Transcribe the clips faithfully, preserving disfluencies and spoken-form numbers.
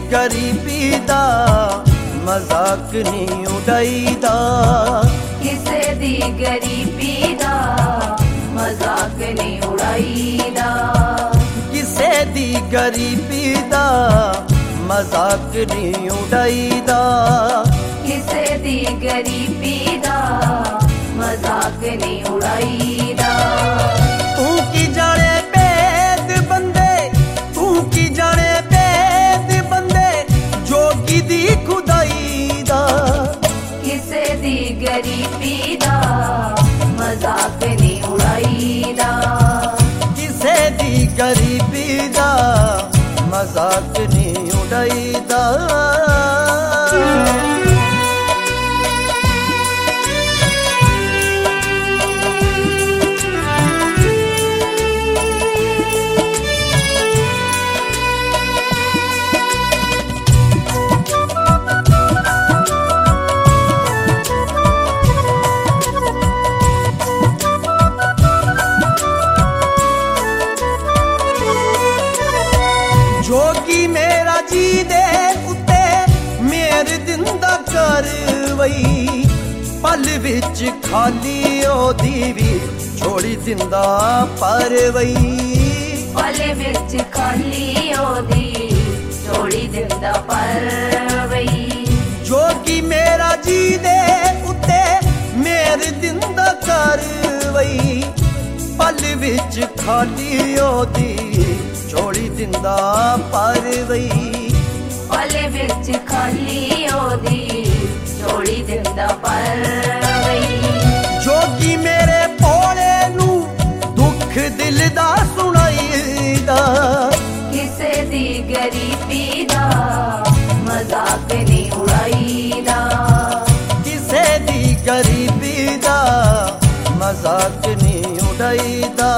गरीबी दा मजाक नहीं उड़ाईदा, किसे दी गरीबी दा मजाक नहीं उड़ाईदा, किसे दी गरीबी दा मजाक नहीं उड़ाईदा, किसे दी गरीबी दा मजाक नहीं उड़ाईदा। तू की जाने बेद बंदे, तू की जाने बेद बंदे जोगी दी खुदाई दा, किसे दी गरीबी दा मजाक नहीं उड़ाईदा, किसे दी गरीबी दा मजाक नहीं उड़ाईदा। जोगी मेरा जी दे उत्ते मेरे दिन दा करवई, पल विच खाली ओदी भी छोड़ी दिंदा परवई, पल विच खाली ओदी छोड़ी दिंदा परवई। जोगी मेरा जी दे उत्ते मेरे दिन दा करवई, पल विच खाली ओदी छोड़ी दिंदा परवई, पल विच खाली ओदी छोड़ी दिंदा परवई। जोगी मेरे भोले नू दुख दिल दा सुनाईदा, किसे दी गरीबी दा मजाक नहीं उड़ाईदा, किसे दी गरीबी दा मजाक नहीं उड़ाईदा।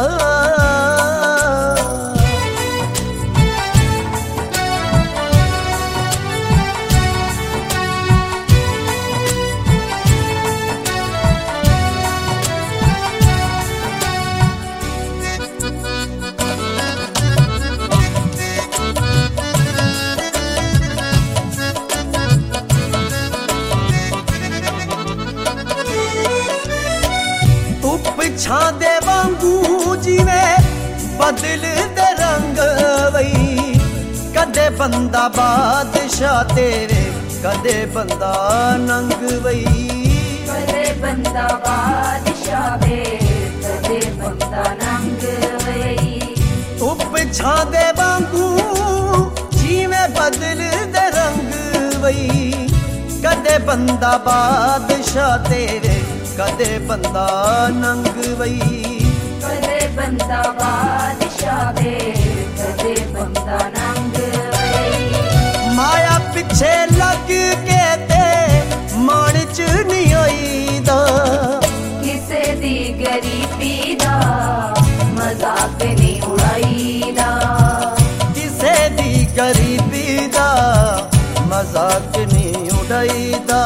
छांदे वांगू जिवें बदलदे रंग वई, कदे बंदा बादशाह तेरे कदे बंदा नंग वई, कदे बंदा बादशाह दे कदे बंदा नंग वई। धुप छांदे वांगू जिवें बदलदे रंग वई, कदे बंदा बादशाह तेरे कदे बंदा नंग वई, कदे बंदा बादशाह दे कदे बंदा नंग वई। माया पिछे लग के ते मन च नहीं आईदा, किसे दी गरीबी दा मजाक नहीं उड़ाईदा, किसे दी गरीबी दा मजाक नहीं उड़ाईदा।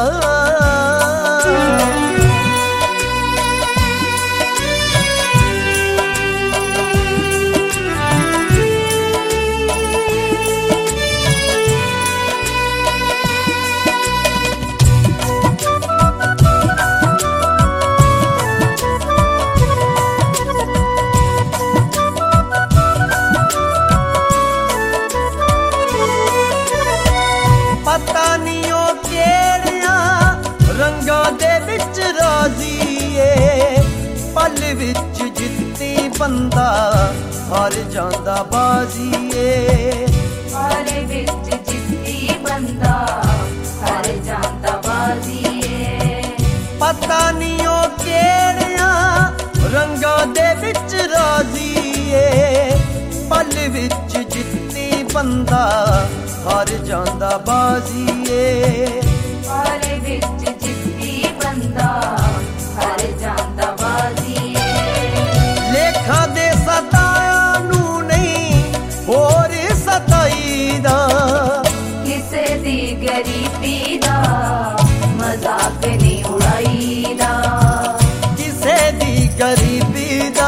पता नहीं ओ केड़ियां रंगां दे विच राजी ए, पल विच जित्ती बंदा हार जांदा बाजी ए, पल विच जित्ती बंदा हार जांदा बाजी ए। पता नहीं ओ केड़ियां रंगां दे विच राजी ए, पल विच जित्ती बंदा हार जांदा बाजी ए, पल विच जित्ती बंदा हार जांदा बाजी ए। लेखा दे सताया नू नहीं होर सताईदा, किसे दी गरीबी दा मजाक नहीं उड़ाईदा, किसे दी गरीबी दा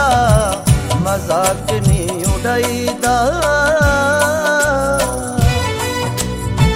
मजाक नहीं उड़ाईदा।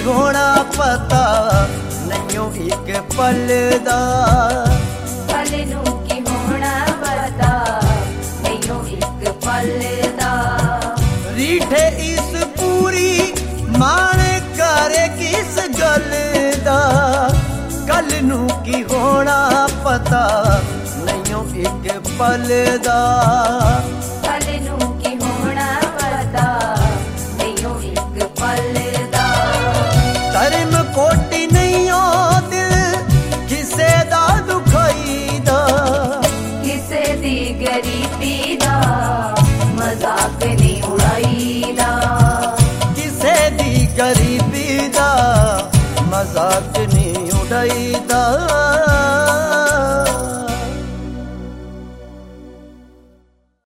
होना पता नैयों एक पल दा कल नू की होना पता नैयों एक पल दा रीठे इस पूरी मान करे किस गल दा कल नू की होना पता नैयों एक पल दा